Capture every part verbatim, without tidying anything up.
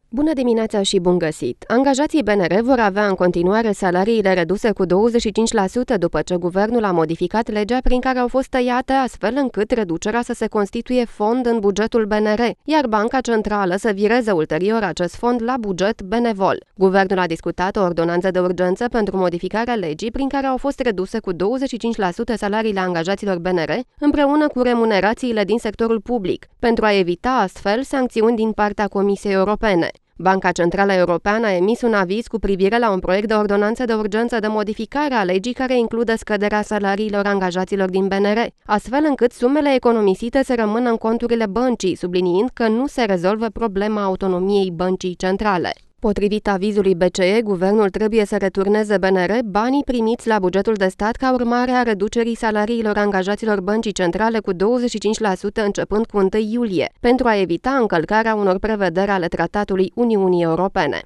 Bună dimineața și bun găsit! Angajații B N R vor avea în continuare salariile reduse cu douăzeci și cinci la sută după ce guvernul a modificat legea prin care au fost tăiate, astfel încât reducerea să se constituie fond în bugetul B N R, iar Banca Centrală să vireze ulterior acest fond la buget benevol. Guvernul a discutat o ordonanță de urgență pentru modificarea legii prin care au fost reduse cu douăzeci și cinci la sută salariile angajaților B N R împreună cu remunerațiile din sectorul public, pentru a evita astfel sancțiuni din partea Comisiei Europene. Banca Centrală Europeană a emis un aviz cu privire la un proiect de ordonanță de urgență de modificare a legii care include scăderea salariilor angajaților din B N R, astfel încât sumele economisite să rămână în conturile băncii, subliniind că nu se rezolvă problema autonomiei băncii centrale. Potrivit avizului B C E, guvernul trebuie să returneze B N R banii primiți la bugetul de stat ca urmare a reducerii salariilor angajaților băncii centrale cu douăzeci și cinci la sută începând cu întâi iulie, pentru a evita încălcarea unor prevederi ale Tratatului Uniunii Europene.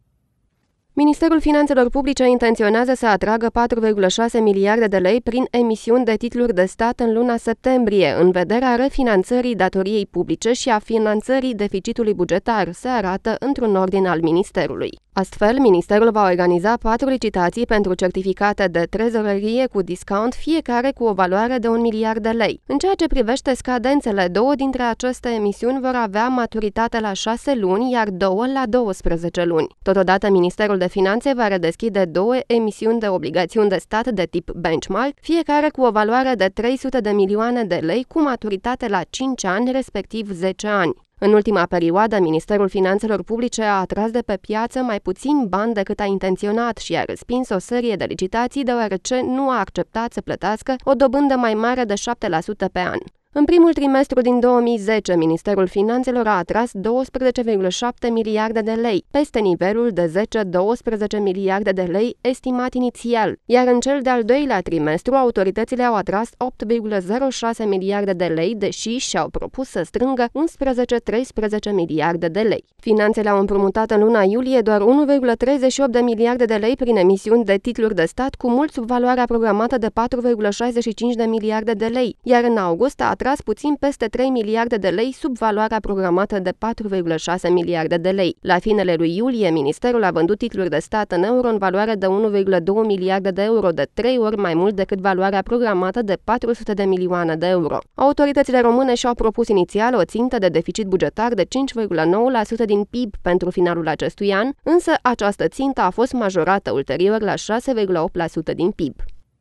Ministerul Finanțelor Publice intenționează să atragă patru virgulă șase miliarde de lei prin emisiuni de titluri de stat în luna septembrie, în vederea refinanțării datoriei publice și a finanțării deficitului bugetar, se arată într-un ordin al Ministerului. Astfel, Ministerul va organiza patru licitații pentru certificate de trezorerie cu discount, fiecare cu o valoare de un miliard de lei. În ceea ce privește scadențele, două dintre aceste emisiuni vor avea maturitate la șase luni, iar două la douăsprezece luni. Totodată, Ministerul de Finanțe va redeschide două emisiuni de obligațiuni de stat de tip benchmark, fiecare cu o valoare de trei sute de milioane de lei, cu maturitate la cinci ani, respectiv zece ani. În ultima perioadă, Ministerul Finanțelor Publice a atras de pe piață mai puțin bani decât a intenționat și a respins o serie de licitații deoarece nu a acceptat să plătească o dobândă mai mare de șapte la sută pe an. În primul trimestru din două mii zece, Ministerul Finanțelor a atras douăsprezece virgulă șapte miliarde de lei, peste nivelul de zece - douăsprezece miliarde de lei estimat inițial, iar în cel de-al doilea trimestru, autoritățile au atras opt virgulă zero șase miliarde de lei, deși și-au propus să strângă unsprezece - treisprezece miliarde de lei. Finanțele au împrumutat în luna iulie doar unu virgulă treizeci și opt de miliarde de lei prin emisiuni de titluri de stat, cu mult sub valoarea programată de patru virgulă șaizeci și cinci de miliarde de lei, iar în august a atras puțin peste trei miliarde de lei sub valoarea programată de patru virgulă șase miliarde de lei. La finele lui iulie, Ministerul a vândut titluri de stat în euro în valoare de unu virgulă doi miliarde de euro, de trei ori mai mult decât valoarea programată de patru sute de milioane de euro. Autoritățile române și-au propus inițial o țintă de deficit bugetar de cinci virgulă nouă la sută din P I B pentru finalul acestui an, însă această țintă a fost majorată ulterior la șase virgulă opt la sută din P I B.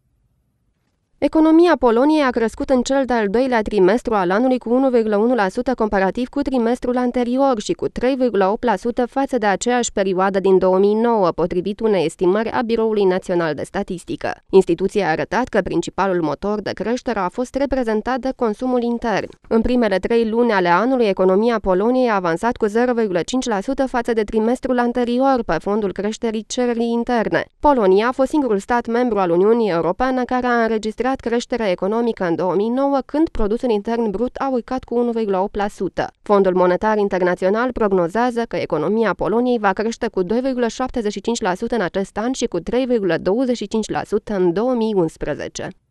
Economia Poloniei a crescut în cel de-al doilea trimestru al anului cu unu virgulă unu la sută comparativ cu trimestrul anterior și cu trei virgulă opt la sută față de aceeași perioadă din două mii nouă, potrivit unei estimări a Biroului Național de Statistică. Instituția a arătat că principalul motor de creștere a fost reprezentat de consumul intern. În primele trei luni ale anului, economia Poloniei a avansat cu zero virgulă cinci la sută față de trimestrul anterior, pe fondul creșterii cererii interne. Polonia a fost singurul stat membru al Uniunii Europene care a înregistrat creșterea economică în două mii nouă, când produsul intern brut a urcat cu unu virgulă opt la sută. Fondul Monetar Internațional prognozează că economia Poloniei va crește cu doi virgulă șaptezeci și cinci la sută în acest an și cu trei virgulă douăzeci și cinci la sută în două mii unsprezece.